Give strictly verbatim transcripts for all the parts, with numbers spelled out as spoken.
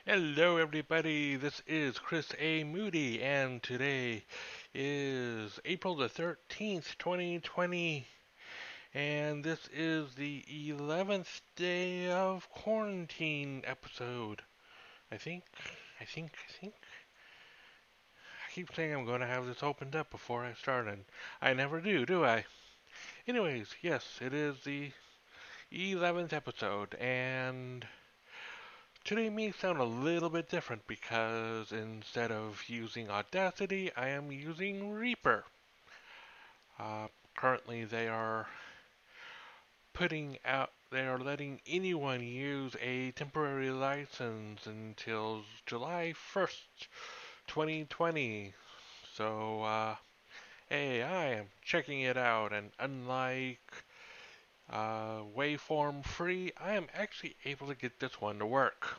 Hello, everybody. This is Chris A. Moody, and today is April the thirteenth, twenty twenty, and this is the eleventh day of quarantine episode. I think, I think, I think. I keep saying I'm going to have this opened up before I start, and I never do, do I? Anyways, yes, it is the eleventh episode, and today may sound a little bit different because instead of using Audacity, I am using Reaper. Uh, Currently, they are putting out, they are letting anyone use a temporary license until July first, twenty twenty. So, uh, hey, I am checking it out, and unlike uh, Waveform Free, I am actually able to get this one to work.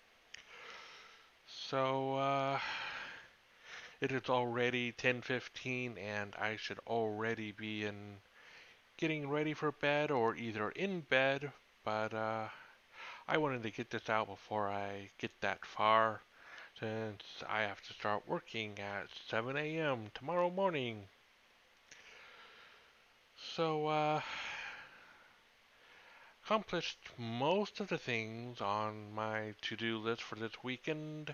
So, uh, it is already ten fifteen and I should already be in getting ready for bed or either in bed, but uh, I wanted to get this out before I get that far since I have to start working at seven a m tomorrow morning. So, uh, accomplished most of the things on my to-do list for this weekend.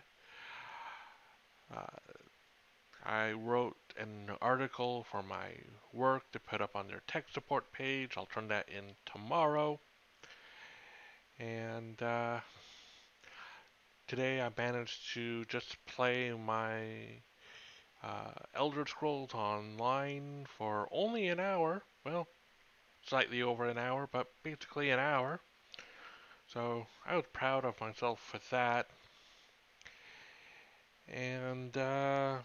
Uh, I wrote an article for my work to put up on their tech support page. I'll turn that in tomorrow. And uh, today I managed to just play my uh, Elder Scrolls Online for only an hour. Well, slightly over an hour, but basically an hour. So I was proud of myself for that. And uh,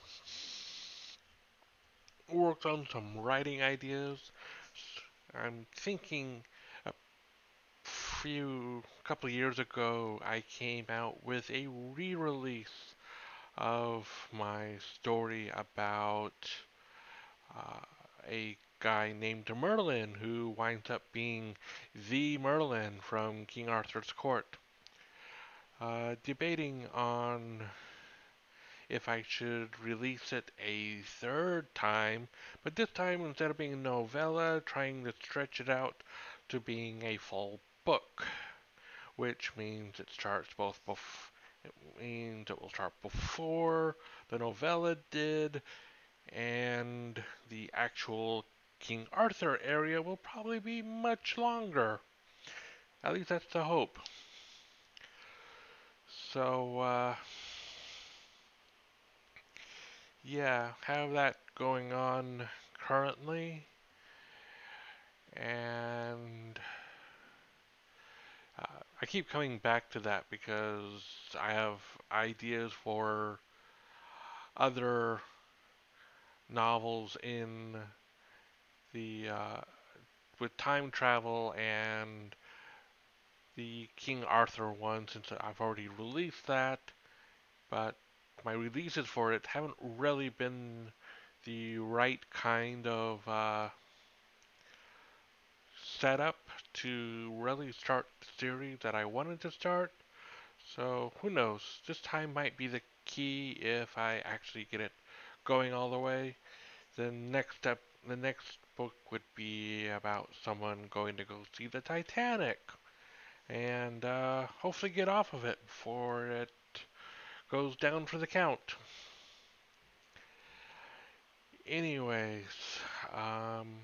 worked on some writing ideas. I'm thinking a few couple of years ago I came out with a re-release of my story about uh, a guy named Merlin who winds up being the Merlin from King Arthur's court. Uh, debating on if I should release it a third time, but this time instead of being a novella, trying to stretch it out to being a full book, which means it starts both bef- it means it will start before the novella did, and the actual King Arthur area will probably be much longer. At least that's the hope. So, uh, yeah, have that going on currently, and uh, I keep coming back to that because I have ideas for other novels in the uh, with time travel and the King Arthur one since I've already released that, but my releases for it haven't really been the right kind of uh, setup to really start the series that I wanted to start. So who knows? This time might be the key if I actually get it going all the way. The next step, the next book would be about someone going to go see the Titanic and uh, hopefully get off of it before it goes down for the count. Anyways, um,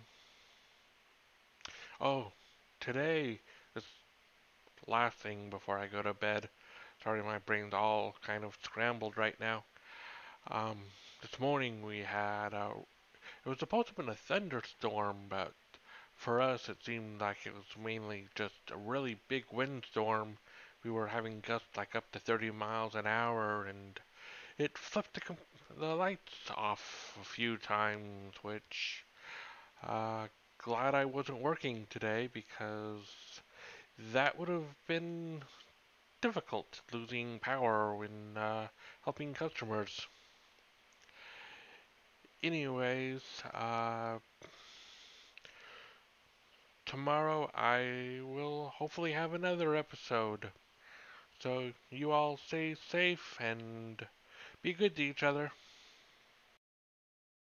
oh, today, this last thing before I go to bed. Sorry, my brain's all kind of scrambled right now. Um, this morning we had a. It was supposed to have been a thunderstorm, but for us it seemed like it was mainly just a really big windstorm. We were having gusts like up to thirty miles an hour, and it flipped the, com- the lights off a few times, which uh, glad I wasn't working today because that would have been difficult losing power when uh, helping customers. Anyways, uh, tomorrow I will hopefully have another episode. So you all stay safe and be good to each other.